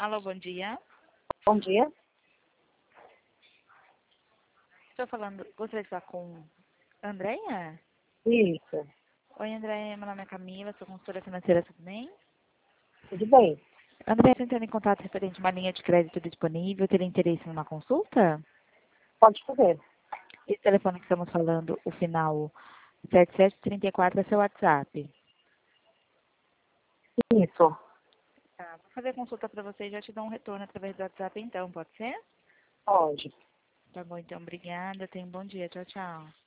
Alô, bom dia. Bom dia. Estou falando, gostaria de falar com Andréia? Isso. Oi, Andréia, meu nome é Camila, sou consultora financeira, tudo bem? Tudo bem? Andréia, estou entrando em contato referente a uma linha de crédito disponível, teria interesse em uma consulta? Pode fazer. Esse telefone que estamos falando, o final 7734 é seu WhatsApp. Isso. Tá, vou fazer a consulta para você e já te dou um retorno através do WhatsApp então, pode ser? Pode. Tá bom, então, obrigada, tenha um bom dia, tchau, tchau.